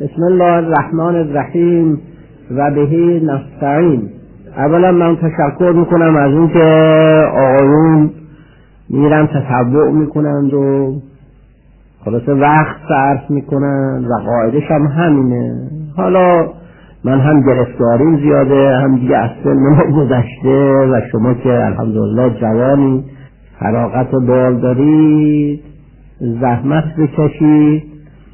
بسم الله الرحمن الرحیم و بهی نستعین. اولا من تشکر میکنم از این که آقایون میرن تتبع میکنند و خلاصه وقت صرف میکنند و قاعدش هم همینه. حالا من هم گرفتاریم زیاده، هم دیگه از سن ما گذشته و شما که الحمدلله جوانی فراغت بال دارید زحمت بکشید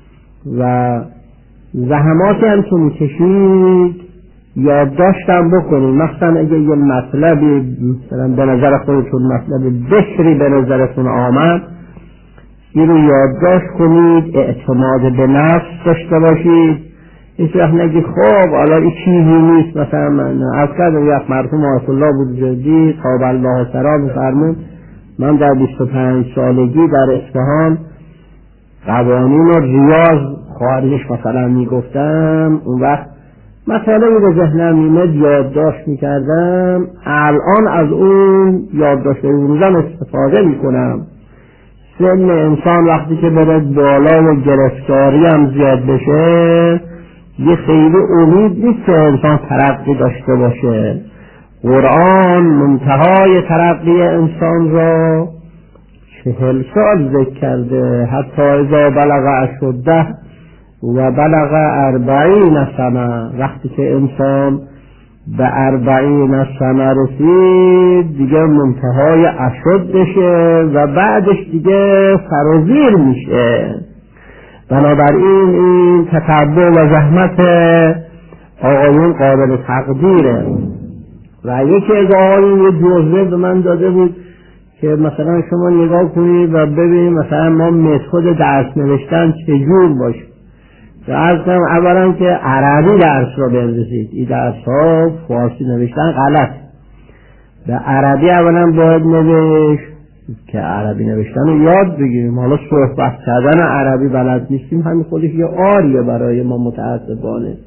و زحماتی هم که میکشید یادداشتم بکنید. مثلا اگه یه مطلبی مثلا به نظر خودتون مطلب بکری به نظرتون آمد این رو یادداشت کنید، اعتماد به نفس داشته باشید. هیچ وقت نگید خب حالا این چیزی نیست. مثلا من از کردم یک مرحوم آیت الله بودجدی قاب الله سرا بفرمون من در 25 سالگی در اصفهان قوانین و ریاض خارجش مثلا میگفتم، اون وقت مطالبی به ذهنم میمد یادداشت میکردم. الان از اون یادداشت روزم استفاده میکنم. سن انسان وقتی که بره بالا و گرفتاری هم زیاد بشه یه خیلی امید نیست که انسان ترقی داشته باشه. قرآن منتهای ترقی انسان را 40 سال ذکر کرده، حتی اذا بلغ اشده و بلغ 40 سنه. وقتی که انسان به 40 سنه رسید دیگه منتهای اشدشه و بعدش دیگه سرازیر میشه. بنابراین این تتبع و زحمت آقایون قابل تقدیره. و یکی از آقایون یه جزوه به من داده بود که مثلا شما نگاه کنید و ببینید مثلا ما متد درس نوشتن چجور باشه. و از کنم اولا که عربی درس رو بنویسید. این درس ها فارسی نوشتن غلط. به عربی اولا باید نوشت که عربی نوشتن رو یاد بگیریم. حالا صحبت کردن عربی بلد نیستیم، همین خودش یه آریه برای ما متاسفانه.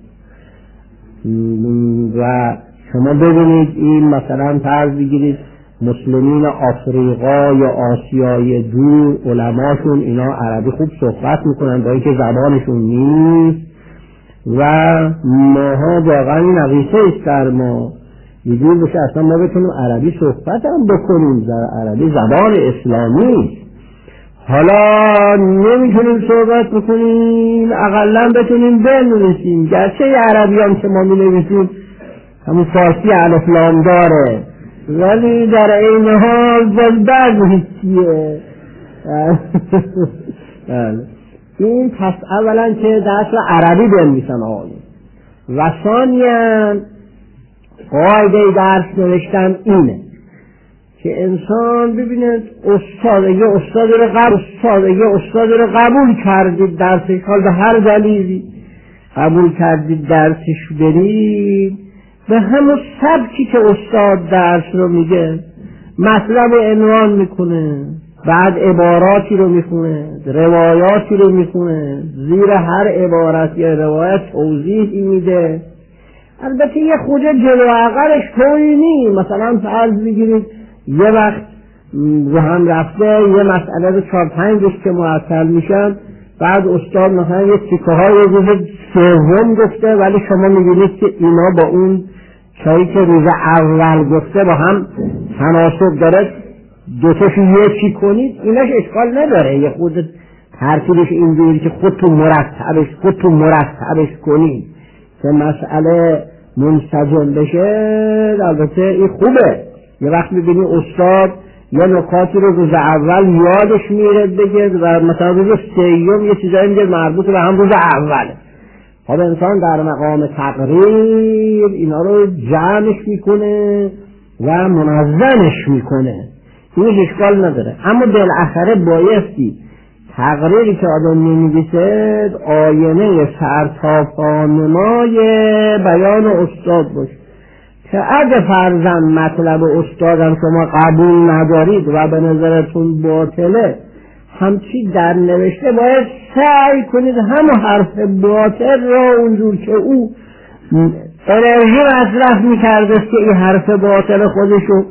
و شما ببینید این مثلا فرض بگیرید مسلمین آفریقا یا آسیای دور علماشون اینا عربی خوب صحبت میکنن با اینکه زبانشون نیست و ماها واقعا این نقیصه است در ما. یه جور بشه اصلا ما بتونیم عربی صحبت هم بکنیم. عربی زبان اسلامی. حالا نمیتونیم صحبت بکنیم اقلا بتونیم بنویسیم. گرچه عربی هم که ما می همون فارسی الف لام داره ولی در این حال باز بعد هیچیه. این پس اولا که درس عربی بنویسن آقایون و ثانیاً قاعده درس نوشتن اینه که انسان ببینید استاد رو قبول کردید درسش، حال به هر دلیلی قبول کردید درسش برید به همون سبکی که استاد درس رو میگه مطلب عنوان میکنه، بعد عباراتی رو میخونه، روایاتی رو میخونه، زیر هر عبارت یا روایت توضیحی میده. البته یه خود جلو عقلش طوری نی. مثلا فرض بگیرید یه وقت رو هم رفته یه مسئله رو 4-5 روز که معطل میشن، بعد استاد مثلا یه تیکه های روز سوم گفته ولی شما میبینید که اینا با اون چایی که روز اول گفته با هم تناسب داره، دوتاشو یکی کنید ایناش اشکال نداره. یه خود ترتیبش اینجوری که خودتون مرتبش کنید که مسئله منسجم بشه. البته این خوبه. یه وقت میبینی استاد یه نکاتی رو روز اول یادش میره بگه و مثلا روز سیوم یه چیزایی میگه مربوط به هم روز اوله. خب انسان در مقام تقریر اینا رو جمعش میکنه و منظمش میکنه. این اشکال نداره. اما بالاخره بایستی تقریری که آدم می‌نویسه آینه سرتاپانمای بیان استاد باشه که اگه فرضاً مطلب استادم شما قبول ندارید و به نظرتون باطله، همچی در نوشته باید سعی کنید همون حرف باطل را اونجور که او انرژی مصرف می‌کرده که این حرف باطل خودشو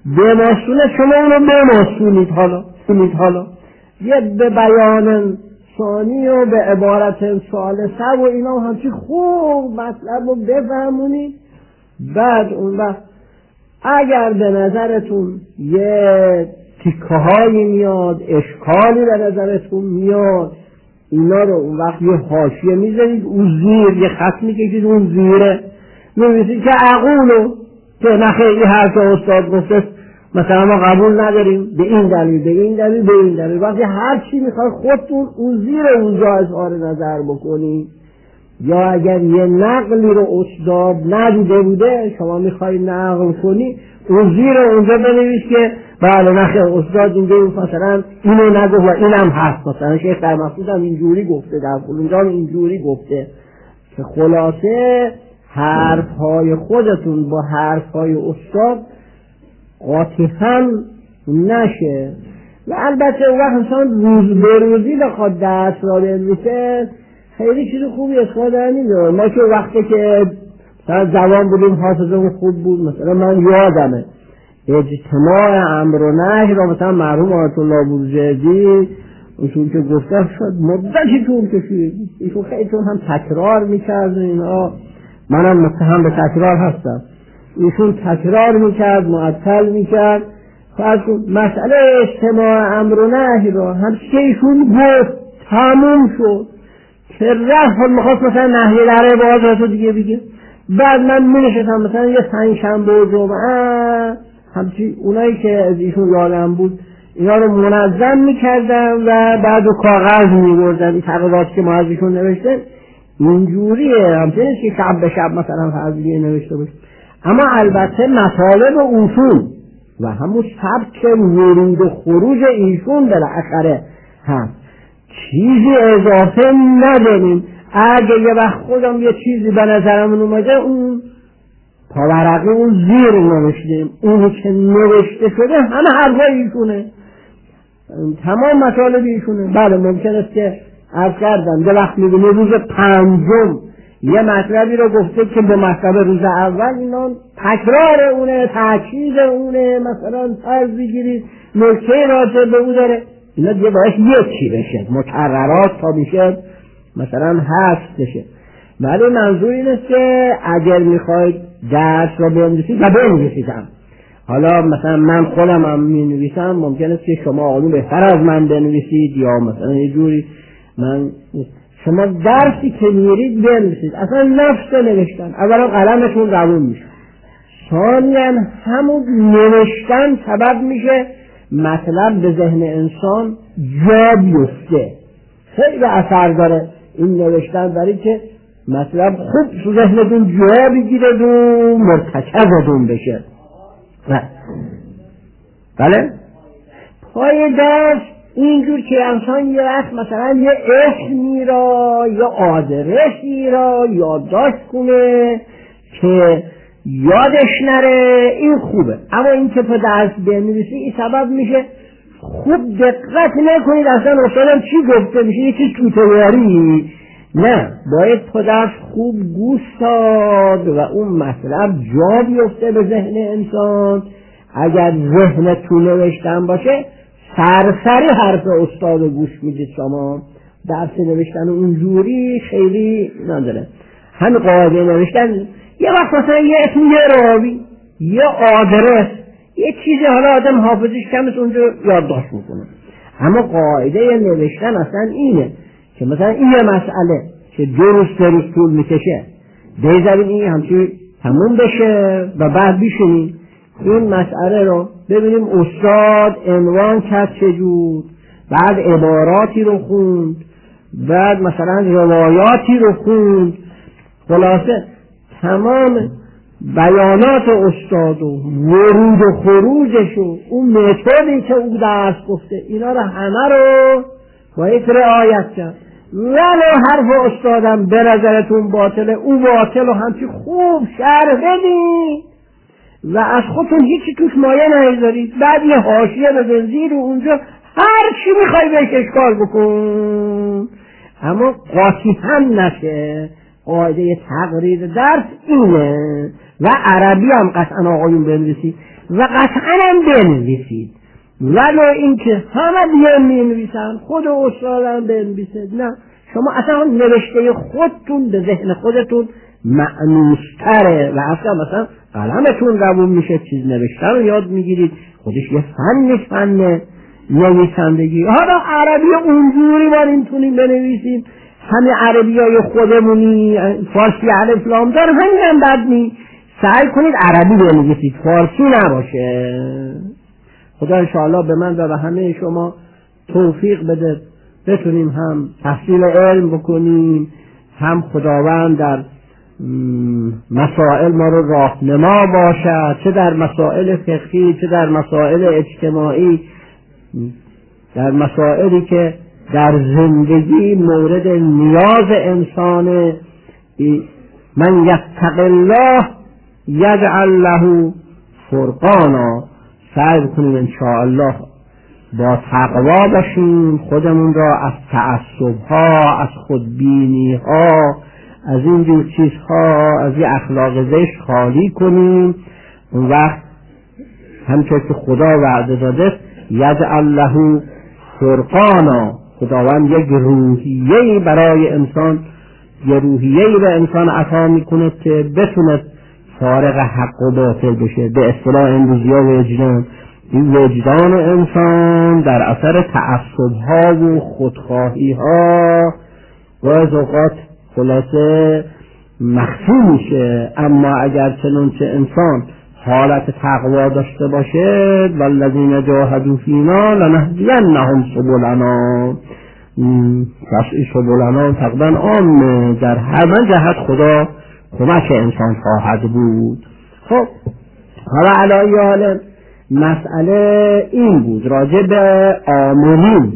بماسونه شما اونو بماسونید. حالا یه به بیان ثانی و به عبارت ثالثه و اینا همچی خوب مطلب رو بفهمونید. بعد اون وقت اگر به نظرتون یه تیکه هایی میاد، اشکالی به نظرتون میاد، اینا رو اون وقت یه حاشیه میذارید، اون زیر یه خط میکشید، اون زیره می‌نویسید که اقولو که نخیلی هر که استاد گفته مثلا ما قبول نداریم به این دلیل به این دلیل به این دلیل. وقتی هر چی میخواد خودتون اون زیر اونجا اظهار نظر بکنید. یا اگر یه نقلی رو استاد ندیده بوده شما میخوای نقل کنی، اون زیر اونجا بنویس که بله نخیر استاد اینجا مثلا اینو نگفت و اینم هست، مثلا شیخ در مقصود هم اینجوری گفته، در فلانجا اینجوری گفته، که خلاصه حرفهای خودتون با حرفهای استاد قاطی هم نشه. و البته اون وقت انسان روز به روزی بخواد درس را بنویسه خیلی چیز خوبی استفاده نمی‌کنه. ما که وقتی که مثلا جوان بودیم حافظمون خوب بود، مثلا من یادمه اجتماع امر و نهی را مثلا مرحوم آیت الله بروجردی ایشون که گفته شد مدتی طول کشید، ایشون خیلی چون هم تکرار میکرد اینا، منم متهم به تکرار هستم، ایشون تکرار میکرد معطل میکرد. فرض کن مسئله اجتماع امر و نهی را همچه ایشون گفت تموم شد که رفت میخواست مثلا نهی در عبادات رو دیگه بگه. بعد من می‌نشستم مثلا یه پنجشنبه و جمعه همچی اونایی که از ایشون یادم بود اینا رو منظم میکردم و بعد و کاغذ میبردم این تقریباتی که ما از ایشون نوشته اینجوریه، همچنین نیست که شب به شب مثلا فرضیه نوشته باشه. اما البته مطالب اصول و همون سبک ورود و خروج ایشون بالاخره هم چیزی اضافه نداریم. اگه یه وقت خودم یه چیزی به نظرمون اومده اون پاورقی اون زیر نوشتیم، اونی که نوشته شده همه حرفای ایشونه، تمام مطالب ایشونه. بله ممکن است که عرض کردم یه وقت میبینی روز پنجم یه مطلبی رو گفته که به مطلب روز اول اینا تکرار اونه، تاکید اونه، مثلا فرض بگیرید نکته راجع به اون داره، اینا دیگه باید یکی بشه، مکررات تا میشه مثلا حذف بشه. ولی منظور این است که اگر میخواید درس را بنویسید و بنویسیدم، حالا مثلا من خودم هم مینویسم، ممکن است که شما آقایون بهتر از من بنویسید یا مثلا یه جوری من شما درسی که میرید بنویسید، اصلا نفس نوشتن اولا قلمتون روون میشه، ثانیاً همون نوشتن سبب میشه مطلب به ذهن انسان جا بیفته، خیلی اثر داره این نوشتن، برای که مطلب خوب تو ذهنتون جا بگیره و مرتکزتون بشه. بله پای درس اینجور که انسان یه وقت مثلا یه اسمی را یا آدرسی را یادداشت کنه که یادش نره، این خوبه. اما این که تو درس بنویسی این سبب میشه خوب دقت نکنید اصلا اصلا چی گفته میشه، یکی توتواری نه، باید تو درس خوب گوش داد و اون مطلب جا بیفته به ذهن انسان. اگر ذهن تو نوشتن باشه سرسری حرف استاد رو گوش میدید، شما درس نوشتن اونجوری خیلی نداره. همین قاعده نوشتن یه وقت مثلا یه اسم یه راوی یه آدرس یه چیزی حالا آدم حافظش کم است اونجا یادداشت میکنه، اما قاعده نوشتن اصلا اینه که مثلا این یه مسئله که دو روز طول میکشه بذاریم این همچی تموم بشه و بعد بیشونیم این مسئله رو ببینیم استاد عنوان کرد چجور، بعد عباراتی رو خوند، بعد مثلا روایاتی رو خوند، خلاصه تمام بیانات استاد و ورود و خروجش و اون متدی که او درس گفته اینا رو همه رو باید رعایت کرد. ولو حرف استادم به نظرتون باطله، او باطل و همچی خوب شرح بدید و از خودتون هیچی توش مایه نذارید، بعد یه حاشیه بزن زیر اونجا هر چی میخوای بهش اشکال بکن، اما قاطی هم نشه. قاعده تقریر درس اینه و عربی هم قطعا آقایون بنویسید و قطعا هم بنویسید ولو اینکه همه بیان می‌نویسن، خود استادم بنویسه، نه، شما اصلا نوشته خودتون به ذهن خودتون معنوستره و اصلا مثلا قلمتون روون میشه، چیز نوشته رو یاد میگیرید، خودش یه فن نویسندگی. حالا عربی اونجوری ما نمیتونیم بنویسیم، همه عربی های خودمونی، فارسی الف لام دار همین هم بد نی، سعی کنید عربی بنویسید، فارسی نباشه. خدا انشاءالله به من و به همه شما توفیق بده بتونیم هم تحصیل علم بکنیم، هم خداوند در مسائل ما رو راهنما باشد، چه در مسائل فقهی، چه در مسائل اجتماعی، در مسائلی که در زندگی مورد نیاز انسان. من یتق الله یجعل له فرقانا. سعی کنیم انشاءالله با تقوا باشیم، خودمون را از تعصب‌ها، از خودبینی‌ها، از این جور چیزها، از این اخلاق زشت خالی کنیم. اون وقت همچون که خدا وعده داده یجعل له فرقانا، خداوند یک روحیه‌ای برای انسان، یک روحیه‌ای به انسان عطا میکنه که بتونه فارغ حق و باطل بشه. به اصطلاح امروزی‌ها وجدان، این وجدان انسان در اثر تعصب‌ها و خودخواهی‌ها بعض اوقات خلاصه مخفی میشه. اما اگر چنانچه انسان حالت تقوا داشته باشه، والذین جاهدوا فینا لنهدینهم سبلنا، پس سبلنا تقریبا عامه، در همه جهت خدا کمک انسان خواهد بود. خب حالا علایه حال مسئله این بود راجع به عاملین.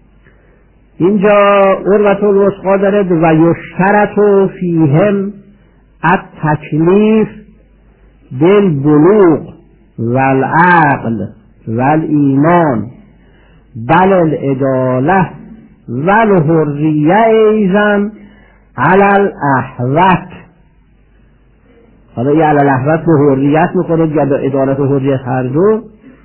اینجا عروة الوثقی داره و یشترط فیهم التکلیف بالبلوغ والعقل والایمان بل العدالة والحریة ایضا علی الاحوط. حالا یه علی الاحوط به حریت میکنه یا به عدالت و حریت هر دو.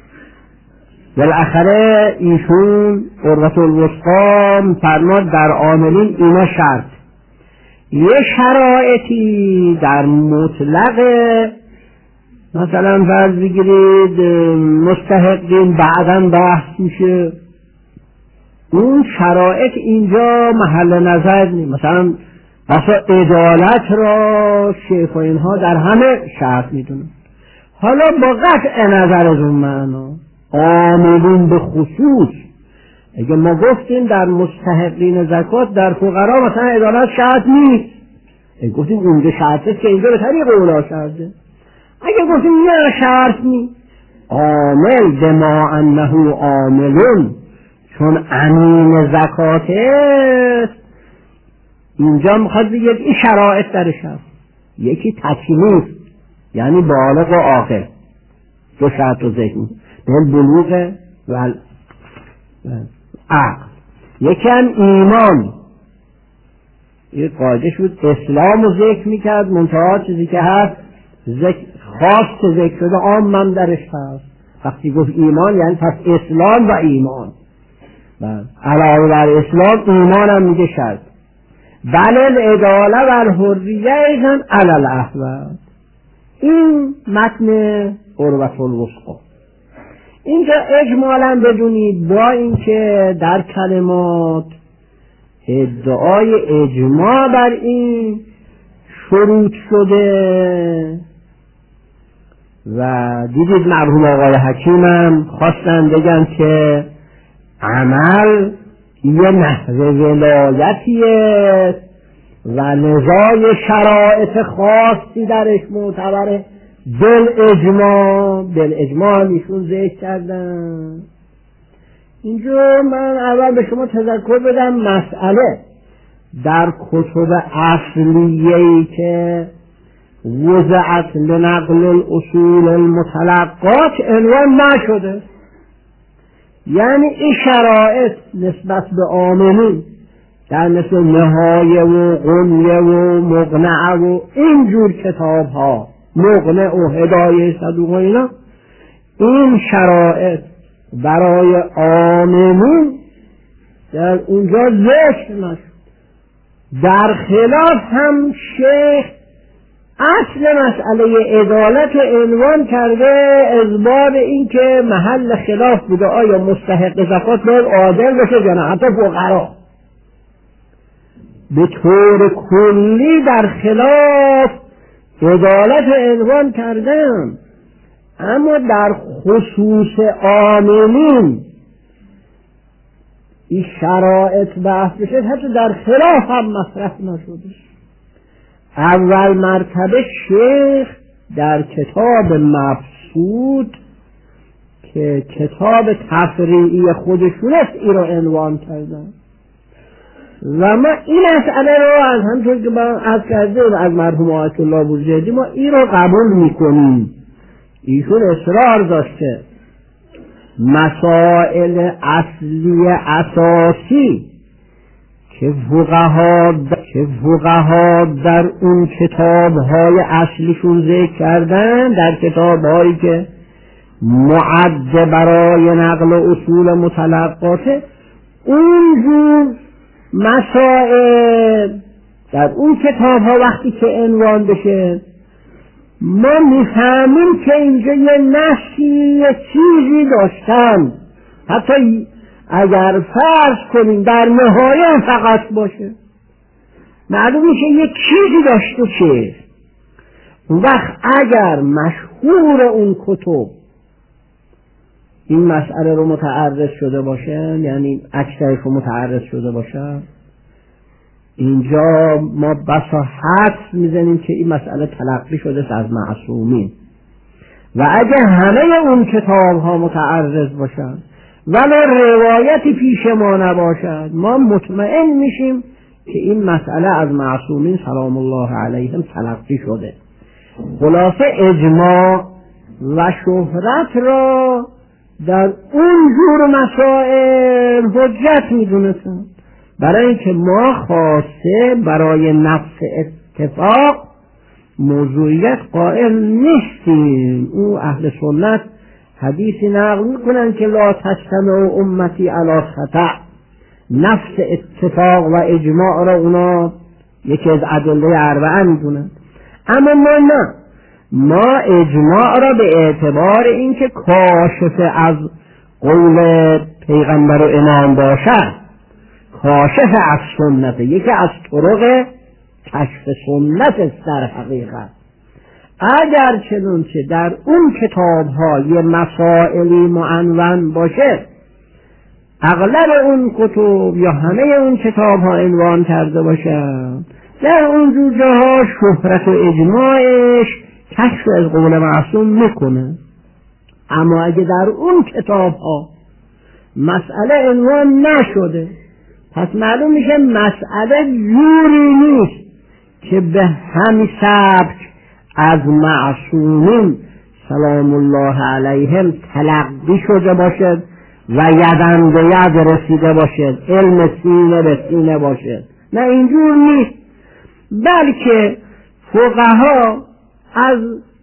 بالاخره ایشون عروة الوثقی فرماد در عاملین اینا شرط، یه شرایطی در مطلق مثلا فرض بگیرید مستحقین بعداً بحث میشه، اون شرایط اینجا محل نظر نیست. مثلا عدالت را شیخ و اینها در همه شرط میدونن. حالا با قطع نظر از اون معنا عاملین به خصوص، اگه ما گفتیم در مستحقین زکات در فقرا مثلا عدالت شرط نیست، اگه گفتیم اونجا شرطه که اینجا به طریق اولا شرطه، اگه گفتیم نه شرط نیست، عامل بما انه عاملون چون امین زکاته است، اینجا میخواد بگه این شرایط درش هست. یکی تکلیف یعنی بالغ و عاقل، دو شرط رو ذکر می‌کنه، بلوغ و عقل. یکی هم ایمان، یه قاعده شد اسلام رو ذکر میکرد، منتها چیزی که هست خاص ذکر شده عام من درش هست. وقتی گفت ایمان یعنی پس اسلام و ایمان، علاوه بر اسلام ایمان هم میگه شرط. بل العدالة و الحریة ایضا علی الاحوط. این متن عروة الوثقی. اینجا اجمالا بدونید با اینکه در کلمات ادعای اجماع بر این شروط شده و دیدید مرحوم آقای حکیمم خواستن بگن که عمل یه نحو ولایتیه و نزای شرایط خاصی درش معتبره. بالاجماع ایشون ذکر کردن. اینجا من اول به شما تذکر بدم مسئله در کتب اصلیه‌ای که وضعت لنقل الاصول المتلقات عنوان نشده، یعنی این شرایط نسبت به عاملین در مثل نهایه و غنیه و مقنعه و اینجور کتاب ها، مقنع و هدایه صدوق و اینا، این شرایط برای عاممون در اونجا ذکر نشد. در خلاف هم شیخ اصل مسئله عدالت عنوان کرده، اثبات این که محل خلاف بوده آیا مستحق زکات باید عادل بشه یا نه، حتی فقرا به طور کلی در خلاف عدالت عنوان کردن، اما در خصوص عاملین این شرایط بحث بشه حتی در خلاف هم مطرح نشده. اول مرتبه شیخ در کتاب مبسوط که کتاب تفریعی خودشون است این رو عنوان کردن و ما این مسئله رو از همطور که من عرض کردیم از مرحوم آیت الله بوزیدی ما این رو قبول میکنیم. ایشون اصرار داشته مسائل اصلی اساسی که فقها در اون کتاب‌های اصلیشون ذکر کردن، در کتاب‌هایی که معد برای نقل اصول متلقاته، اونجور مسائل در اون کتاب‌ها وقتی که عنوان بشه ما میفهمیم که اینجا یه نصی یه چیزی داشتن، حتی اگر فرض کنیم در نهایت فقط باشه معلوم میشه یه چیزی داشته که اون وقت اگر مشهور اون کتب این مسئله رو متعرض شده باشن، یعنی اکثرش رو متعرض شده باشن، اینجا ما بسا حدس میزنیم که این مسئله تلقی شده از معصومین و اگر همه اون کتاب ها متعرض باشن ولی روایتی پیش ما نباشد ما مطمئن میشیم که این مسئله از معصومین سلام الله علیهم تلقی شده. خلاصه اجماع و شهرت را در اون جور مسائل حجت میدونستن، برای اینکه ما خاصه برای نفس اتفاق موضوعیت قائل نیستیم. او اهل سنت حدیثی نقل میکنن که لا تجتمع امتی علی خطأ، نفس اتفاق و اجماع را اونا یکی از ادله اربعه میدونن، اما ما نه، ما اجماع را به اعتبار اینکه کاشف از قول پیغمبر و امام باشد، کاشف از سنت، یکی از طرق کشف سنت است در حقیقت. اگر چنانچه در اون کتاب ها یه مسائلی معنون باشه، اغلب اون کتب یا همه اون کتاب ها عنوان کرده باشن، در اون جور جاها شهرت و اجماعش کشف از قول معصوم میکنه. اما اگه در اون کتاب ها مسئله عنوان نشده، پس معلوم میشه مسئله جوری نیست که به همین سبک از معصومین سلام الله علیهم تلقی شده باشد و یدن به ید رسیده باشد، علم سینه به سینه باشد. نه، اینجور نیست، بلکه فقها از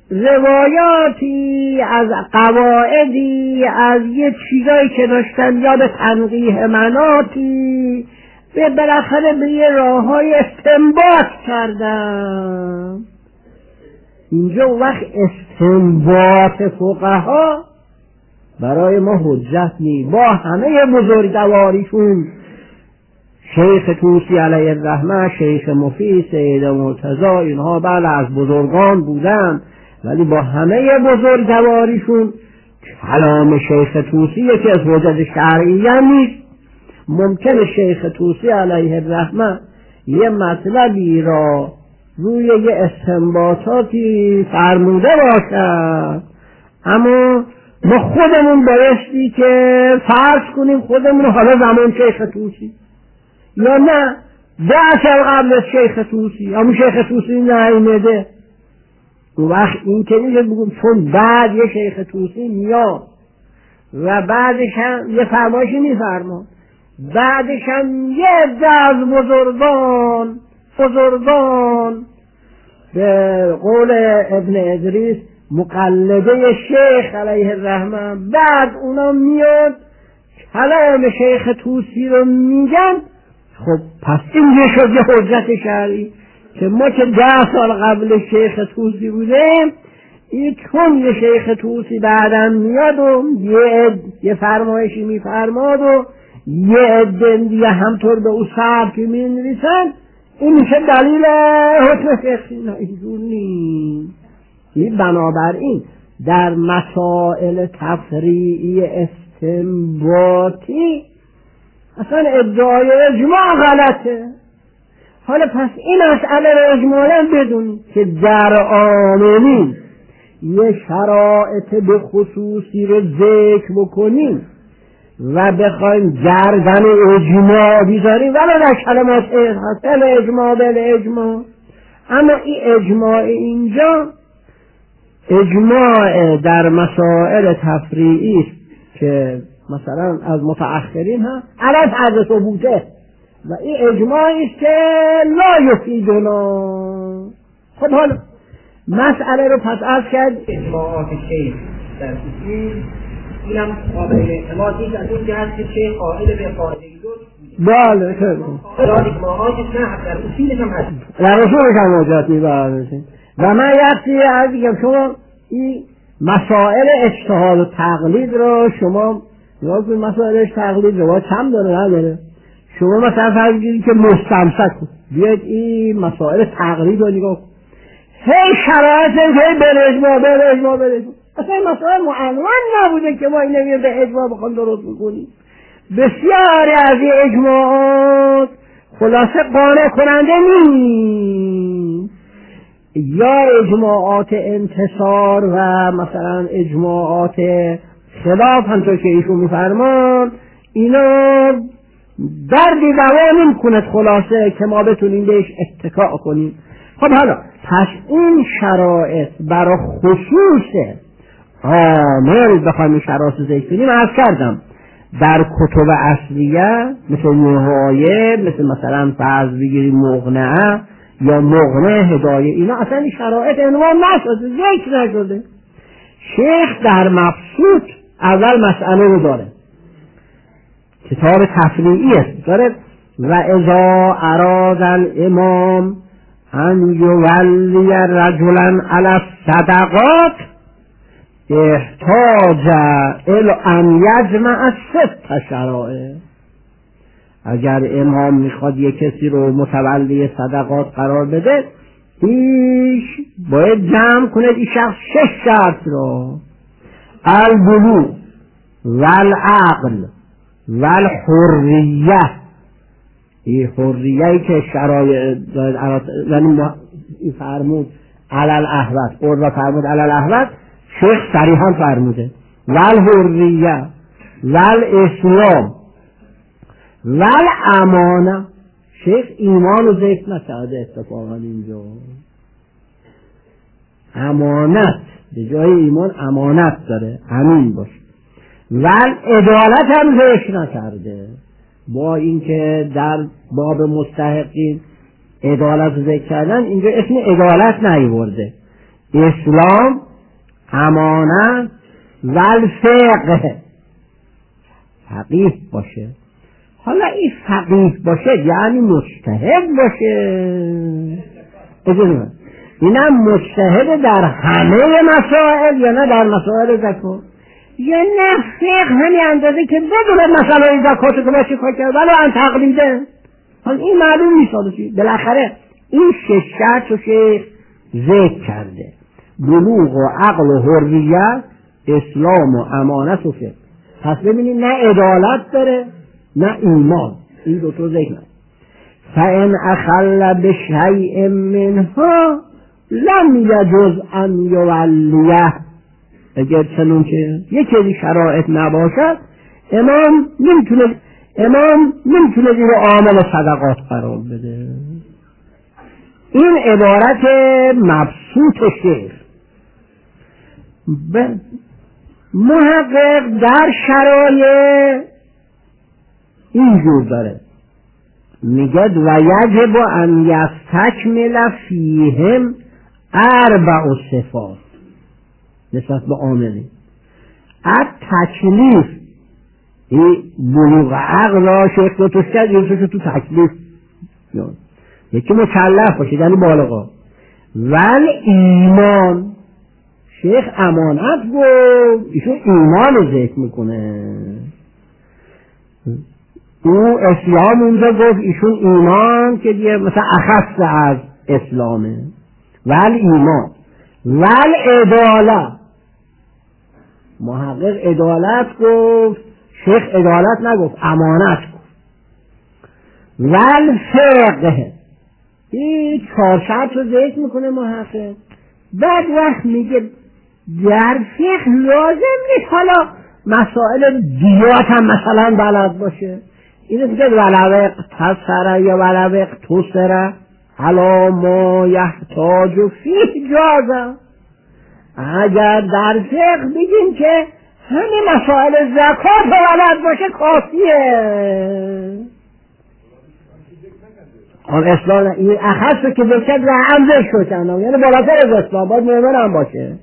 روایاتی، از قواعدی، از یه چیزایی که داشتن یا به تنقیح مناتی به بالاخره به یه راههای استنباط کردن. اینجا وقت استنباط فقها برای ما حجت نیست. با همه بزرگواریشون، شیخ طوسی علیه الرحمه، شیخ مفید، سید مرتضی، اینها بله از بزرگان بودن، ولی با همه بزرگواریشون کلام شیخ طوسی یکی از حجت شرعیه نیست. ممکنه شیخ طوسی علیه الرحمه یه مطلبی را روی یه استنباطاتی فرموده باشد، اما ما خودمون بایستی که فرض کنیم خودمون حالا زمان شیخ طوسی یا نه 10 سال قبل از شیخ طوسی، اما شیخ طوسی نیامده، اون وقت این که میشه بگم چون بعد یه شیخ طوسی میاد و بعدش هم یه فرمایشی میفرما، بعدش هم یه عده از بزرگان به قول ابن ادریس مقلده شیخ علیه الرحمه، بعد اونا میاد کلام شیخ طوسی رو میگن. خب پس این شد یه حجت شرعی که ما که 10 سال قبل شیخ طوسی بودیم، این چون یه شیخ طوسی بعدم میاد و یه فرمایشی میفرماد و یه عده دیگه همطور به او سبک مینویسن، این میشه دلیل حکم فقهی. نه اینجور نیست. این بنابراین در مسائل تفریعی استنباطی اصلا ادعای اجماع غلطه. حالا پس این مسئله رو اجمالا بدونید که در آمنین یه شرایط به خصوصی رو ذکر بکنیم و بخوایم گردن اجماع بیزاریم ولی در کلمات حاصل اجماع بل اجماع، اما این اجماع اینجا اجماع در مسائل تفریعی است که مثلا از متأخرین ها علی فرض ثبوته و این اجماعی است که لا یفیدنا. خب حالا مسئله رو پس عرض کرد اجماعات شیخ در اصول اینم قابل اعتماد نیست از اون جهت که شیخ قائل به قاعده بله اجماعاتش نه در اصولش هم هست، در اصولش هم موجود میبرد. و من یکی از دیگه شما این مسائل اجتهاد و تقلید رو شما نگاه کنید، مسائل تقلید رو کم داره نداره. شما مثلا فرض بگیرید که مستمسک بیاید این مسائل تقلید رو نگاه کنید، هی شرایط هی به اجماع اصلا این مسائل معنون نبوده که ما این نمید به اجماع بخوام درست بکنیم. بسیاری از این اجماعات خلاصه قانع کننده نیست، یا اجماعات انتصار و مثلا اجماعات خلاف همطور که ایشون میفرمان، اینا دردی دوا نمی‌کند خلاصه که ما بتونیم بهش اتکا کنیم. خب حالا پس این شرایط برای خصوص عامل بخوایم این شرایط ذکر کنیم، عرض کردم در کتب اصلیه مثل نهایه، مثلا فرض بگیریم مقنعه یا مقنع هدایه، اینا اصلا این شرایط عنوان نشده، ذکر نشده. شیخ در مبسوط اول مسئله رو داره، کتاب تفریعی است داره، و اذا اراد الامام ان یولی رجلا علی الصدقات احتاج الى ان یجمع 6 شرائط. اگر امام میخواد یک کسی رو متولی صدقات قرار بده، ایش باید جمع کنه این شخص 6 شرط رو: البلوغ والعقل والحریه. این حریه‌ای که شرایط یعنی فرمود علل احوت، قرآن فرمود علل احوت، شیخ صریحا فرموده والحریه والاسلام والامانه. شیخ ایمان رو ذکر نکرده اتفاقا اینجا، امانت به جای ایمان امانت داره، امین باشه. والعدالت هم ذکر نکرده، با اینکه در باب مستحقین عدالت ذکر کردن، اینجا اسم عدالت نیورده. اسلام، امانت و الفقه، فقیه باشه. حالا این فقیه باشه یعنی مجتهد باشه، اینم مجتهد در همه مسائل یا نه در مسائل زکات، یا نه فقه همین اندازه که بدون مسائل زکات که باشه کار کرد ولی ان تقلیده. حالا این معلوم نیست، بالاخره این 6 شرط رو شیخ ذکر کرده: بلوغ و عقل و حریت، اسلام و امانت و فقه. پس ببینید نه عدالت داره نه ایمان، این دو تا ذکر نکنه. فان اخل بشیء منها لم یجوز ان یولیه. اگر چنون که یکی شرایط نباشد، امام نمیتونه زیر عامل صدقات قرار بده. این عبارت مبسوط شیخ. محقق در شرایط اینجور داره، میگه و یجب ان یستکمل فیهم 4 صفات. نسبت به عاملی. از تکلیف این بلوغ عقل را شیخ رو توش کرد، یه تو تکلیف یکی مکلف باشه یعنی بالغا. ول ایمان شیخ امانت گفت، ایشون ایمان رو ذکر میکنه. او اسلام اونجا گفت، ایشون ایمان که دیگه مثلا اخص از اسلامه. ول ایمان ول عدالت، محقق عدالت گفت، شیخ عدالت نگفت، امانت گفت. ول فقه، این 4 شرط رو ذکر میکنه محقق. بعد وقت میگه در فقه لازم نیست حالا مسائل دیات هم مثلا بلد باشه. اینو میگه ولوق تسره یا ولوق تسره علا ما یحتاج فیه جازه. اگر در فقه بگیم که همین مسائل زکات رو بلد باشه کافیه. آن اسلام این اخص که بکرد و همزه شد کنم، یعنی بالاتر از اسلام باید مومن هم باشه.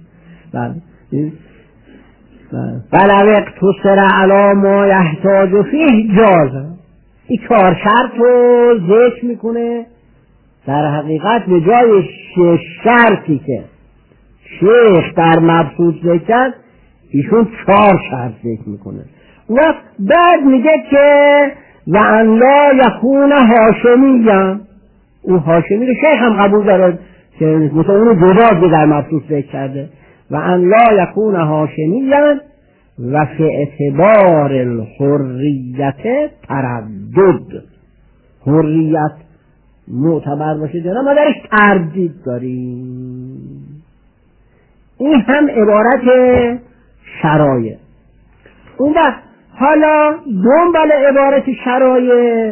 بلوق تسره علا ما یحتاج فیه جازه. این 4 شرط رو ذکر میکنه. در حقیقت به جای 6 شرطی که شیخ در مبسوط ذکر، ایشون 4 شرط ذکر میکنه. و بعد میگه که و ان لا یکون هاشمی‌ا، اون هاشمی رو شیخ هم قبول داره که مثلا اونو جدا در مبسوط ذکر کرده. و ان لا یکون هاشمی‌ا و فی اعتبار الحریت تردد، حریت معتبر باشه جناب ما درش تردید داریم. این هم عبارت شرایع. اون وقت حالا دنبال عبارت شرایع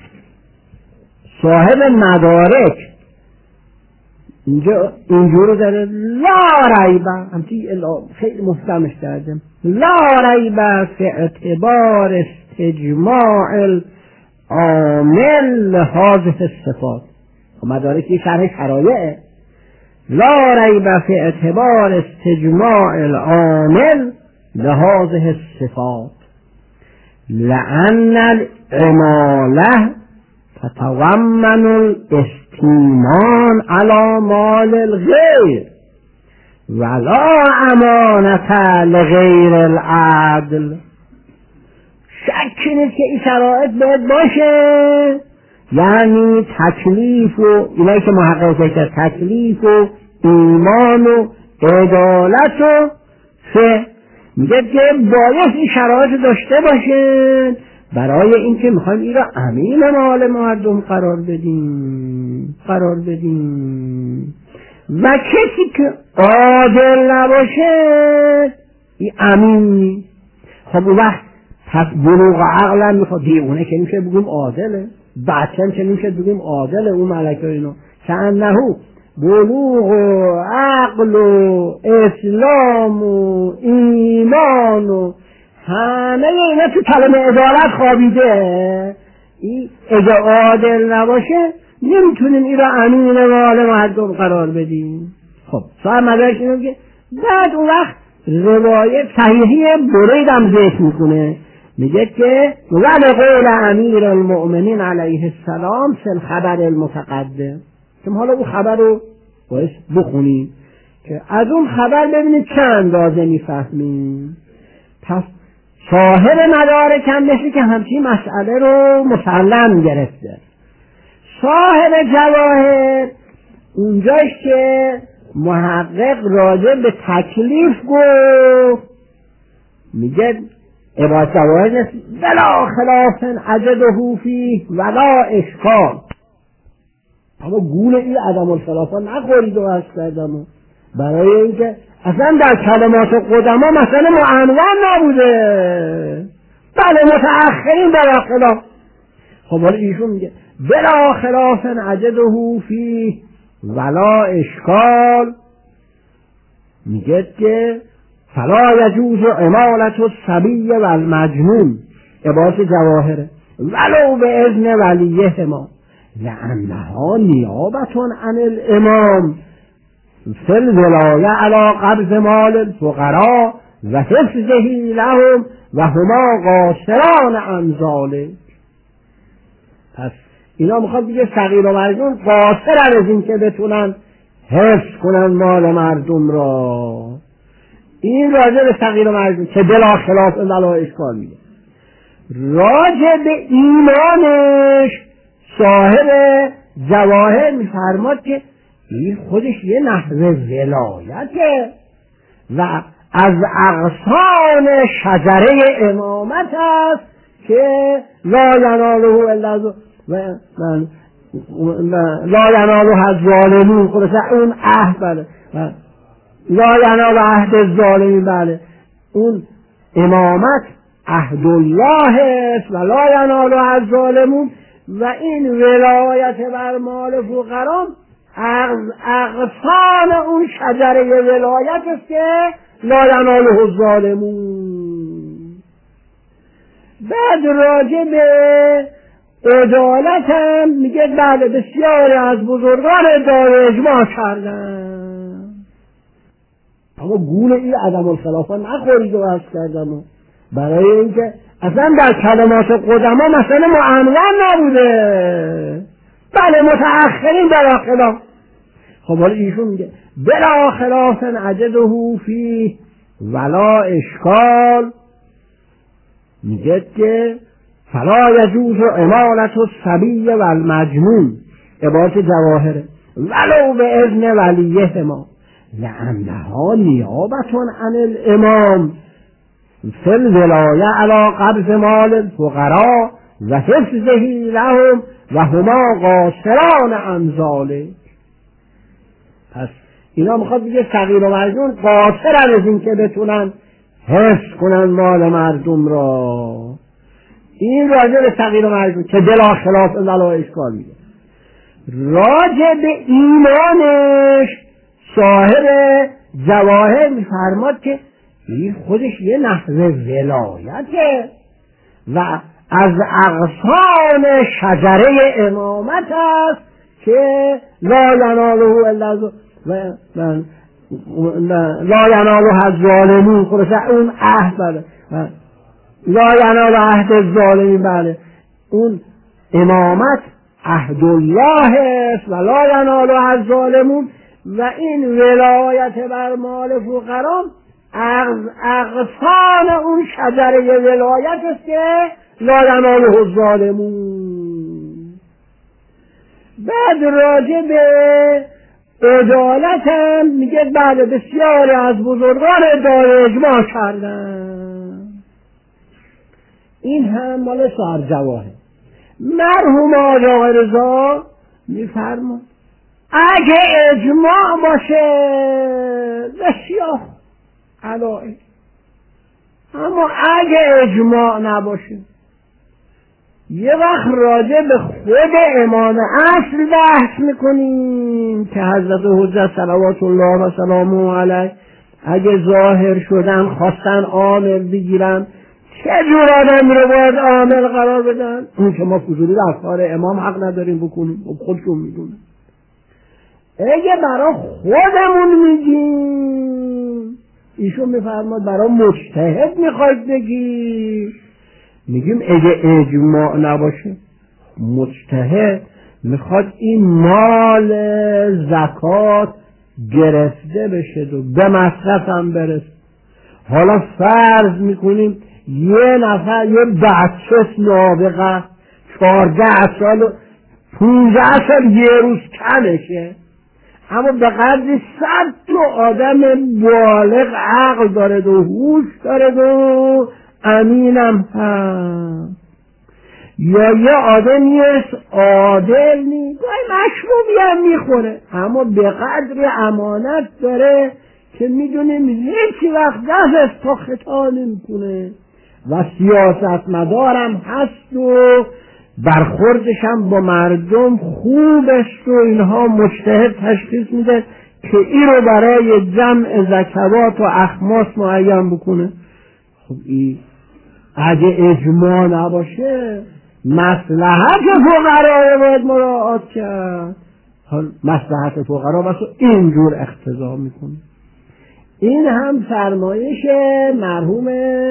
صاحب مدارک اینجا اینجور داره لا ریبه، همچی خیلی محکمش کردم، لا ریبه فی اعتبار استجماع العامل هذه الصفات. مدارک یه شرح شرایعه. لا ریبه فی اعتبار استجماع العامل لهذه الصفات لأن العماله تتضمن الاستیمان على مال الغیر ولا امانة لغیر العدل. شک نیست که این شرایط باید باشه، یعنی تکلیف و اینایی که محقق ذکر، تکلیف و ایمان و عدالت و میگه که باید این شرایط داشته باشه برای اینکه میخوایم این را امین مال مردم قرار بدیم. و کسی که عادل نباشه این امین نیست. خب اون وقت پس بلوغ عقل هم میخواد دیونه که میشه بگیم عادله، بچه که میشه بگیم عادله. اون ملکه اینو که انهو بلوغ و عقل و اسلام و ایمان و همه اینا تو کلمه عدالت خوابیده. این اگه عادل نباشه نمیتونیم این را امین مال مردم قرار بدیم. خب صاحب مدارک اینو که بعد اون وقت روایت صحیحی برید هم ذکر میکنه، میگه که ولقول امیر المؤمنین علیه السلام فی الخبر المتقدم، که حالا اون خبر رو باید بخونیم که از اون خبر ببینید چه اندازه میفهمیم. پس صاحب مدارک هم مثل که همچین مسئله رو مسلم گرفته. صاحب جواهر اونجاش که محقق راجع به تکلیف گفت میگه عبارت جواهر نیست ولا خلاف عجده فیه ولا اشکال. اما گول این عدم الخلافا نخورید و هست کردم برای اینکه اصلا در کلمات قدما مثلا معنون نبوده. بله متأخرین بلا خلاف. خب حالا ایشون میگه بلا خلاف عجده فیه ولا اشکال، میگه که فلا یجوز امالت الصبی و المجنون، عبارت جواهره، ولو به اذن ولیهما لانها نیابتون عن الامام. فی الولایه علی قبض مال الفقراء و حفظه لهم و هما قاصران عن ذلک. پس اینا میخواد دیگه صغیر و مجنون قاصرن از این که بتونن حفظ کنن مال مردم را. این راجع به صغیر و مجنون که بلا خلاف ولا اشکال میگه. راجع به ایمانش صاحب جواهر میفرماد که این خودش یه نحو ولایته و از اغصان شجره امامت است که لا یناله الا لا یناله الظالمون. خلاص اون عهد بله لا یناله عهد الظالمین. بله اون امامت عهد الله است و لا یناله الظالمون. و این ولایت بر مال فقرا اغصان اون شجره ولایت است که لا یناله الظالمون. بعد راجع به عدالت هم میگه بله بسیاری از بزرگان دار اجماع کردن، اما گول این عدم الخلافه نخورید و عرض کردم برای اینکه اصلا در کلمات قدما مثلا معنون نبوده. بله متأخرین بلا خلاف. خب حالا ایشون میگه بلا خلاف عجده فیه ولا اشکال، میگه که فلا یجوز امالت الصبی و المجنون، عبارت جواهره، ولو به اذن ولیه ما لانها نیابت عن الامام فی الولایه علی قبض مال الفقراء و حفظه لهم و هما قاصران عن ذلک. پس اینا میخواد بگه صغیر و مجنون قاصرن از این که بتونن حفظ کنن مال مردم را. این راجع به صغیر و مجنون که بلا خلاف ولا اشکال میگه. راجع به ایمانش صاحب جواهر میفرماد که این خودش یه نحو ولایته و از اغصان شجره امامت است که لا یناله الا لا یناله الظالمون. خلاص اون عهد بله لا یناله عهد الظالمین. بله اون امامت عهد الله است و لا یناله الظالمون. و این ولایت بر مال فقرا اغصان اون شجره ولایت است که لا یناله الظالمون. بعد راجع به عدالت هم میگه بله بسیاری از بزرگان دار اجماع کردن. این هم مال صاحب جواهر. مرحوم آقا رضا میفرما اگه اجماع باشه بسیار علایق، اما اگه اجماع نباشه یه وقت راجع به خود امام اصل بحث میکنیم که حضرت حجت صلوات الله و سلامه علیه اگه ظاهر شدن خواستن عامل بگیرن چه جور آدم رو باید عامل قرار بدن؟ اون که ما فضولی در کار امام حق نداریم بکنیم، خودشون میدونه. اگه برای خودمون میگیم، ایشون میفرماد برای مجتهد میخواید بگی، میگیم اگه اجماع نباشه مجتهد میخواد این مال زکات گرفته بشه و به مصرف هم برسه. حالا فرض میکنیم یه نفر یه بچه نابغه 14 سال و 15 سال یه روز کمشه، اما به قدر 100 تا آدم بالغ عقل داره و هوش داره و امینم هم، یا یه آدمی عادل نیست مشروبی هم میخوره اما به قدر امانت داره که میدونیم هیچ وقت دست تا خطا نمیکنه و سیاستمدارم هست و برخوردش هم با مردم خوب است و اینها مجتهد تشخیص میده که این رو برای جمع زکوات و اخماس معین بکنه. خب این اگه اجماع نباشه مصلحت فقرا باید مراعات کرد. مصلحت فقرا بس اینجور اقتضا میکنه. این هم فرمایش مرحوم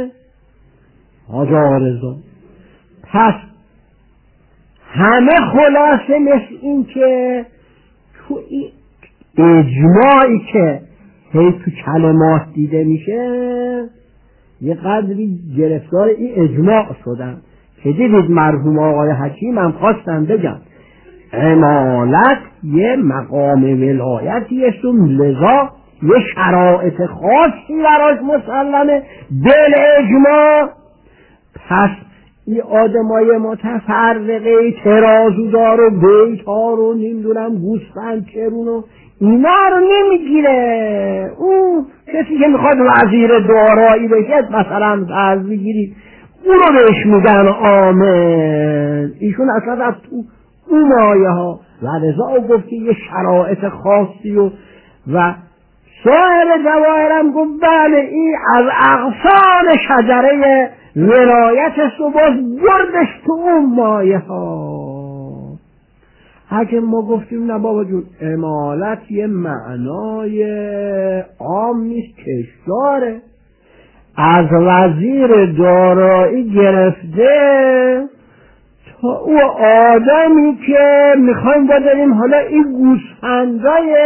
حاج آرزو. پس همه خلاصه مثل این که تو اجماعی که هی تو کلمات دیده میشه یه قدری گرفتار این اجماع شدن که دیدید مرحوم آقای حکیم هم خواستن بگم امالت یه مقام ولایتی است و لذا یه شرایط خاصی براش مسلمه بل اجماع. پس این آدمای متفرقه ترازودار و بیتار و نمیدونم گوسفند چرون و اینا رو نمیگیره. اون کسی که میخواد وزیر دارایی بشه مثلا فرض بگیرید اون رو بهش میگن عامل. ایشون اصلا از تو اون مایه ها و رضا گفت که یه شرایط خاصی و سایر جواهرم گفت بله این از اغصان شجره ولایت است و باز بردش تو اون مایه ها. حکم ما گفتیم نه بابا جون امالت یه معنای عام نیست کشداره، از وزیر دارایی گرفته تا او آدمی که میخوایم بداریم حالا این گوسفندای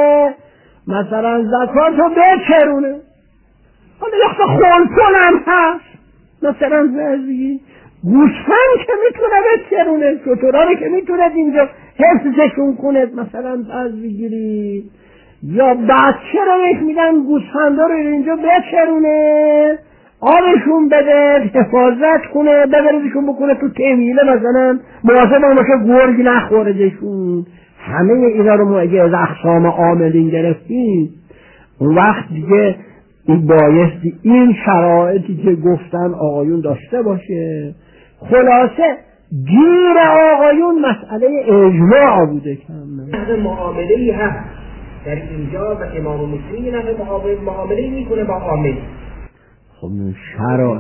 مثلا زکات رو بچرونه، حالا یخت خونپل هم هست مثلا زرزی گوسفند که میتونه بچرونه، شترانی که میتونه اینجا حفظشون کنه مثلا فرض بگیرید، یا بچه رو بهش میدن گوسفندا رو اینجا بچرونه آبشون بده حفاظت کنه ببریدشون بکنه تو تمیله مثلا مواظب باشه گرگ نخوردشون. همه اینا رو ما اگه از اقسام عاملین گرفتیم اون وقت دیگه این بایستی این شرایطی که گفتن آقایون داشته باشه. خلاصه گیر آقایون مسئله اجماع بوده که معامله‌ای هست در اینجا و امام مسلم یه نفر معامله‌ای میکنه با عامل. خب شرایط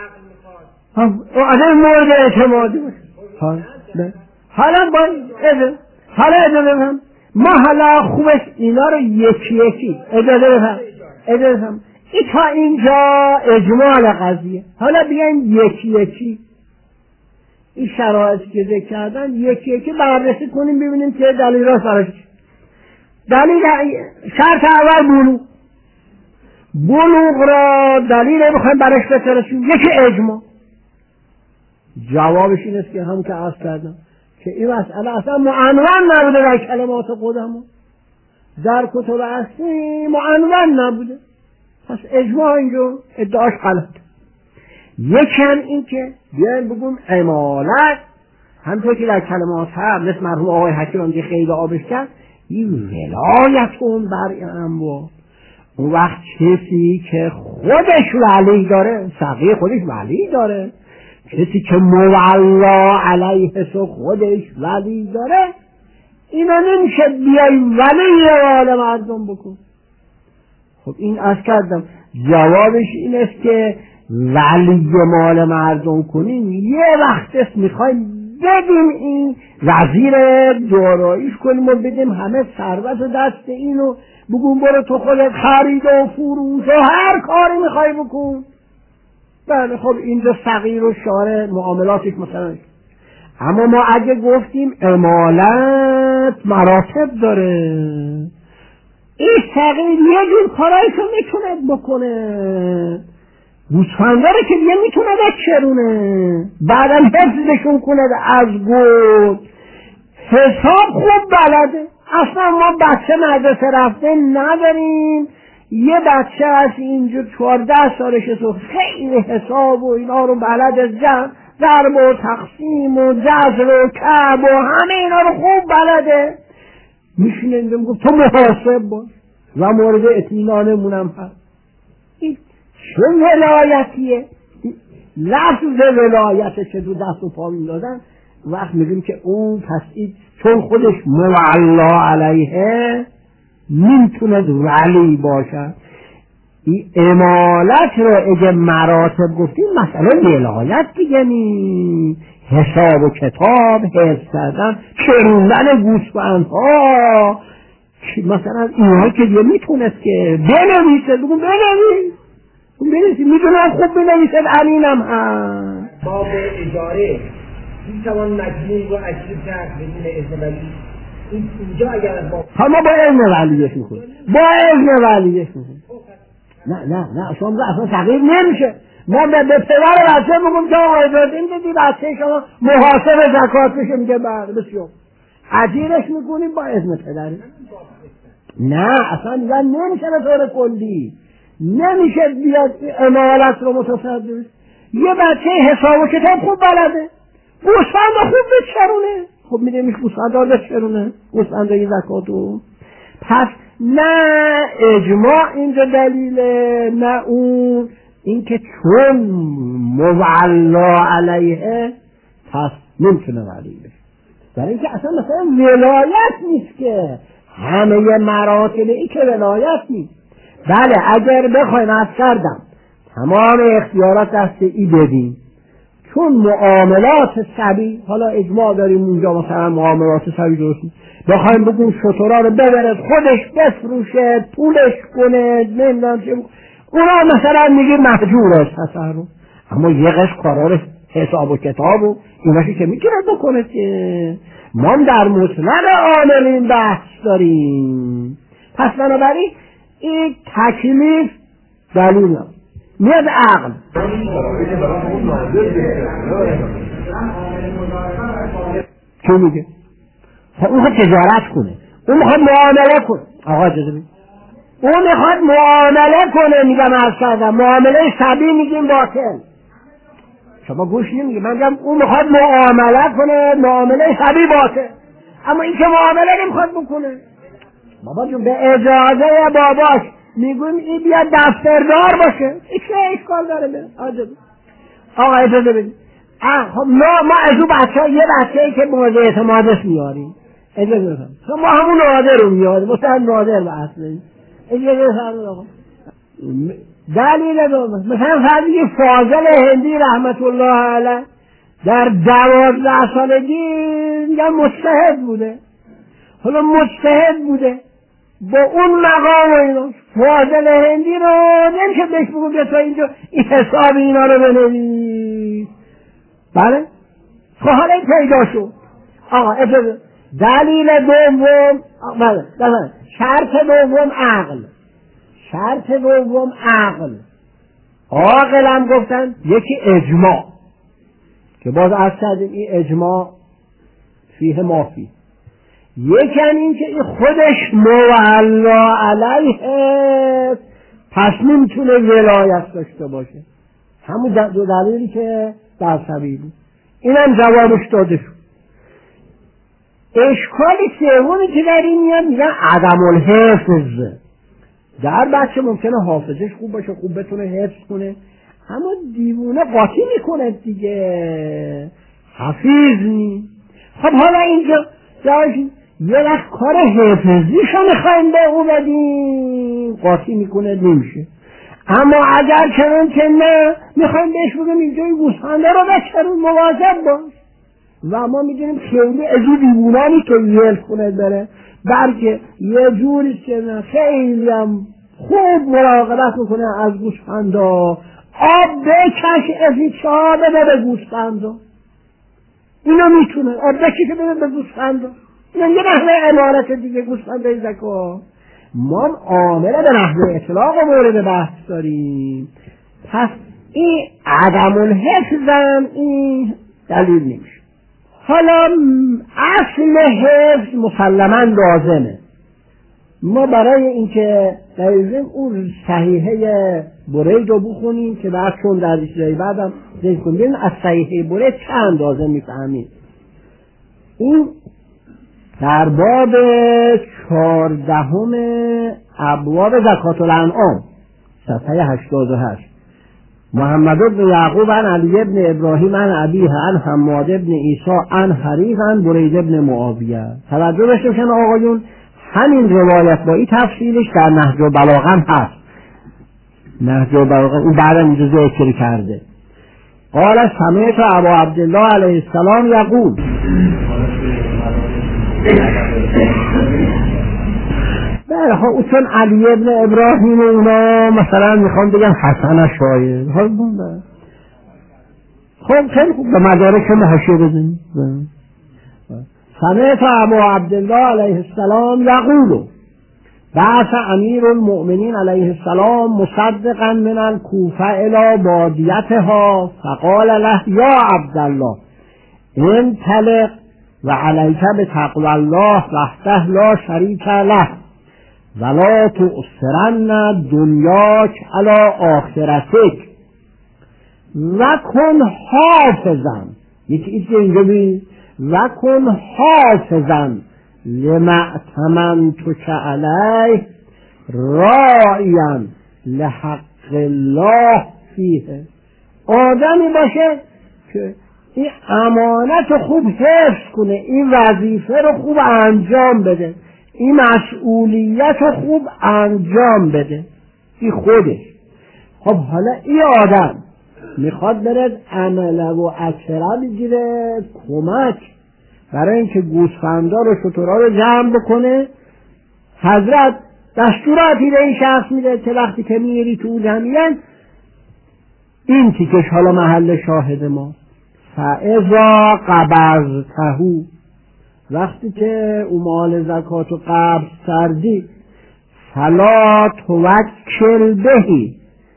آدم مورد اعتمادی باشه. حالا اجازه بفهم ما حالا خوبش اینا رو یکی یکی اجازه بفهم این تا اینجا اجمال قضیه. حالا بیاین یکی یکی این شرایطی که ذکر کردن یکی یکی بررسی کنیم ببینیم که دلیل راست براش. دلیل شرط اول بلوغ را دلیل بخوایم برش بترسیم یکی اجماع. جوابش این است که هم که عرض کردم که این مسئله اصلا معنون نبوده در کلمات قدما، در کتب اصلی معنون نبوده. پس اجماع اینجا ادعاش غلط. یکم این که بیایم بگم امالت همطور که در کلمات هم مثل مرحوم آقای حکیم که خیلی آبش کرد این ولایت اون بر انبا. اون وقت کسی که خودش ولی داره صغیر خودش ولی داره، کسی که مولا علیه سو خودش ولی داره اینا نمیشه بیای ولی حال مردم بکن. خب این از کردم جوابش این است که ولی مال مردم کنیم یه وقت است میخوایم بدیم این وزیر داراییش کنیم و بدیم همه ثروت و دست اینو بگون برو تو خودت خرید و فروش و هر کاری میخوای بکن. بله خب اینجا صغیر و شارع معاملاتش مثلا. اما ما اگه گفتیم امالت مراتب داره، این صغیر یه جور کارایشو میتونه بکنه، گوسفنداره که دیگه میتونه بچرونه بعدم حفظشون کنه از گود حساب خوب بلده. اصلا ما بچه مدرسه رفته نداریم، یه بچه هست اینجا 14 سالشه تو خیلی حساب و اینا رو بلده، ضرب و تقسیم و جذر و کعب و همه اینا رو خوب بلده. میشینه اینجا میگه تو محاسب باش و مورد اطمینانمونم هست. این چه ولایتیه؟ لفظ ولایته که دو دست و پا میدادن وقت میگیم که اون پس چون خودش مولا علیه نمیتونه ولی باشد. این امالت رو اگه مراتب گفتیم مثلا ولایت دیگه نی، حساب و کتاب، حفظ کردن، چروندن گوسفندها، مثلا اینها که دیگه میتونست که بنویسه، بگم بنویس، میتونم خوب بنویسه، امینم هست. باب اجاره میتوان مجموع رو اجیر کرد بدون اذن ولی، اینجا اگر از باب ما با اذن ولیش میکنیم، نه شما اصلا تغییر نمیشه. ما به پدر بچه بگم که آقا اجازه این دیدی بچه شما محاسب زکات بشه، میگه بله بسیار، اجیرش میکنیم با اذن پدری. نه اصلا دیگه نمیشه به طور کلی، نمیشه بیاد امالت رو متصدر. یه بچه حساب و کتاب خوب بلده، گوسفند خوب بچرونه، خب میده میشه گوسفند بچرونه، گوسفند های زکاتو. پس نه اجماع اینجا دلیله، نه اون، اینکه چون مولا علیه پس نمیتونه ولی بشه. برای اینکه اصلا مثلا ولایت نیست که همه مراتب ای که ولایت نیست. بله اگر بخوایم از کردم تمام اختیارات دست ای بدیم، چون معاملات سبی، حالا اجماع داریم اونجا مثلا معاملات سبی درست نیست، بخوایم بگیم شترا رو ببرد خودش بفروشه پولش کنه نمیدونم چه، اونا مثلا میگه محجور است تصرف، اما یه قسم کارا حساب و کتاب و ایناشی که میتونه بکنه که ما در مطلق عاملین بحث داریم. پس بنابراین این تکلیف دلیل نیست، میاد عقل. چون میگه اون خواهد تجارت کنه، اون میخواد معامله کنه، آقا اجازه بید، اون میخواد معامله کنه، میگم عرض کردم معامله سبی میگیم باطل، شما گوش نمیگی، من میگم اون میخواد معامله کنه، معامله سبی باطل، اما این که معامله نمیخواد بکنه، بابا جون به اجازه باباش میگویم این بیاد دفتردار باشه، این چه اشکال داره به آقا اجازه بدید. خب ما از اون بچه یه بچه‌ای که مورد اعتمادش میاریم، اجازه بدید ما همون نادر رو میاریم، مثلا نادر به اصله، اجازه بدید آقا. دلیل دوم مثلا فرضی فاضل هندی رحمت الله علیه در 12 سالگی میگن مجتهد بوده، حالا مجتهد بوده با اون مقام و اینا، فاضل هندی رو نمیشه بهش بگم که تا اینجا این حساب اینا رو بنویس. بله خب حالا این پیدا شد. آقا اجازه دلیل دوم، بله شرط دوم عقل. عاقلم گفتن یکی اجماع که باز از کردیم این اجماع فیه مافی، یکن این که این خودش مولا علیه پس نمیتونه ولایت داشته باشه، همون دو دلیلی که در سبیلی، اینم جوابش داده شد. اشکال سومی که در این میاد میگن عدم الحفظ. در بچه ممکنه حافظش خوب باشه، خوب بتونه حفظ کنه، اما دیوونه قاطی میکنه دیگه، حفیظ نی. خب حالا اینجا یه وقت کار حفظیشو میخوایم به او بدیم، قاطی میکنه نمیشه. اما اگر چنان که نه میخوایم بهش بگم اینجا این گوسفنده رو بچرون مواظب باش، و ما میدونیم خیلی از اون دیوونانی که یل کنه بره، بلکه یه جوری که خیلی هم خوب مراقبت میکنه از گوسفندا، آب بکش از این چاه بده به گوسفندا، اینو میتونه آب بکشه بده به گوسفندا، اینو یه نحوه امارت دیگه گوسفندای زکا. ما عامله به نحوه اطلاق و مورد بحث داریم، پس این عدم الحفظم این دلیل نمیشه. حالا اصل حفظ مسلما لازمه، ما برای اینکه دلیلیم اون صحیحه برید رو بخونیم که بعد چون در جای بعدم ذکر کنیم از صحیحه برید چه اندازه میفهمید. این در باب 14 ابواب زکات الانعام صفحه 88 محمد بن یعقوب عن علی بن ابراهیم عن ابیه عن حماد بن عیسی عن حریث عن برید بن معاویه. توجه داشته باشن آقایون، همین روایت با این تفصیلش در نهج البلاغه هست. نهج البلاغه اون بعدم اینجا ذکر کرده. قال سمعت ابا عبدالله علیه السلام یقول، بله خب چون علی ابن ابراهیم و اونا مثلا میخوان بگن حسن شاید، خب خیلی خوب به مدارک حاشیه بزنید. سمعت ابا عبدالله علیه السلام یقول بعث امیر المؤمنین علیه السلام مصدقا من الکوفه الی بادیتها فقال له یا عبدالله انطلق و علیک بتقوی الله وحده لا شریک له ولا تؤثرن دنیاک علی آخرتک و کن حافظا، یکی ایچه اینجا بید و کن حافظا لما ائتمنتک علیه راعیا لحق الله فیه. آدمی باشه که این امانت خوب حفظ کنه، این وظیفه رو خوب انجام بده، این مسئولیت رو خوب انجام بده، این خودش. خب حالا این آدم میخواد بره عمله و اکثره بگیره کمک برای اینکه گوسفندا رو شترها رو جمع بکنه. حضرت دستوراتی به این شخص میده که وقتی که میری تو جمعیت این تیکش حالا محل شاهد ما فاذا قبضته، وقتی که اون مال زکات رو قبض کردی فلا توکل بهی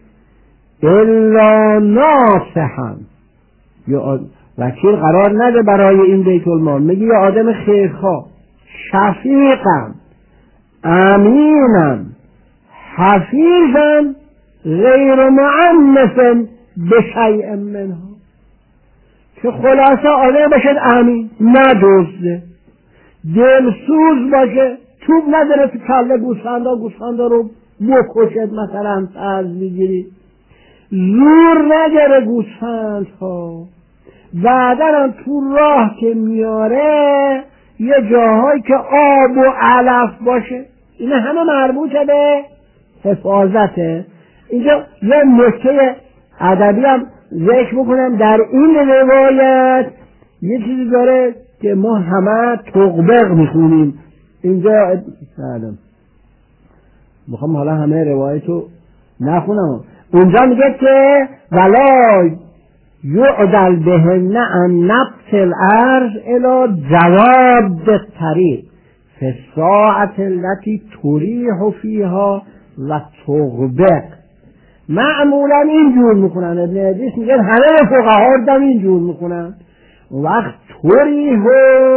الا ناصحا، یا وکیل قرار نده برای این بیت المال، میگه یه آدم خیرخواه شفیقم امینم حفیظم غیر معنف بشیء منها، که خلاصه آدم باشد امین، ندزده، دلسوز باشه، چوب نداره تو کله گوسفندا رو بکشد، مثلا فرض میگیری زور نداره گوسفند ها، بعدن هم تو راه که میاره یه جاهایی که آب و علف باشه، این همه مربوطه به حفاظته. اینجا یه نکته ادبی هم ذکر بکنم، در این روایت یه چیزی داره که ما همه تغبق میخونیم اینجا، میخوام حالا همه روایتو نخونم. اونجا میگه که ولا یعدل بهن عن نبت الارض الی جواد الطریق فی الساعة التي تریح فیها و تغبق. معمولا اینجور میکنن، ابن حدیث میگه همه فقها دم اینجور میکنن. وقت تریح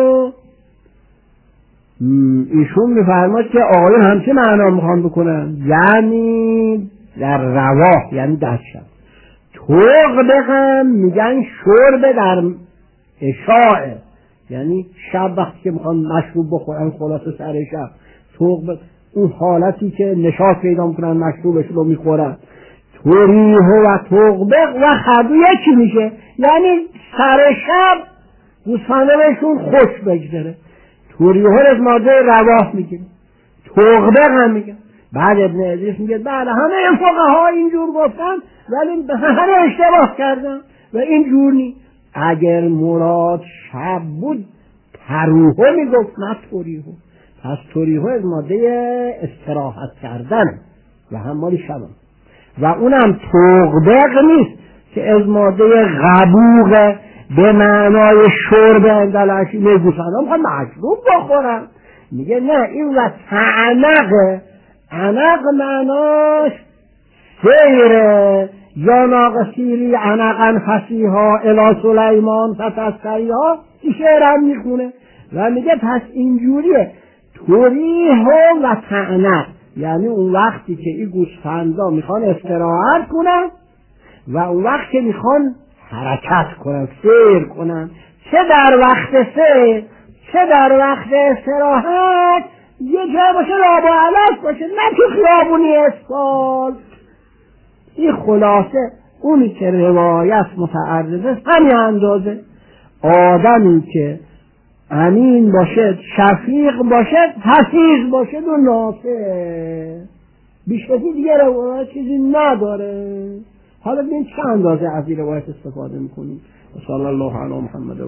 ایشون میفرماد که آقایون همچه معنا میخوان بکنن، یعنی در رواه، یعنی در شب. تغبق میگن شرب در اشاعه، یعنی شب وقتی که میخوان مشروب بخورن خلاصه سر شب، تغبق اون حالتی که نشاط پیدا میکنن مشروبش رو میخورن. تریح و تغبق و خدو یکی میشه، یعنی سر شب گوسفنده بهشون خوش بگذره. تریح از ماده رواه میگه، تغبق هم میگه. بعد ابن حدیث میگه بله همه فقها اینجور گفتن ولی همه اشتباه کردن و اینجور نی. اگر مراد شب بود تروحه میگفت نه تریحه، پس تریحه از ماده استراحت کردن و هم مال شب هم. و اونم تغبق نیست که از ماده غبوغ به معنای شرب اندلشی میگوشن هم مشروب بخورن، میگه نه این و تعنقه. عنق معناش سیره، یا ناقصیری عنقا فسیحا الی سلیمان فتسقیها، این شعر هم میخونه و میگه پس اینجوریه تریح و تعنق، یعنی اون وقتی که این گوسفندا میخوان استراحت کنن و اون وقت که میخوان حرکت کنن، سیر کنن، چه در وقت سیر چه در وقت استراحت، یه جای باشه راب و علف باشه، نه تو خیابونی اسفال. این خلاصه اونی که روایت متعرضه همین اندازه. آدمی که امین باشد، شفیق باشد، حفیظ باشد و نافع، بیشتری دیگه روایت چیزی نداره. حالا ببین چه اندازه از این روایت استفاده میکنیم. صلی الله علی محمد.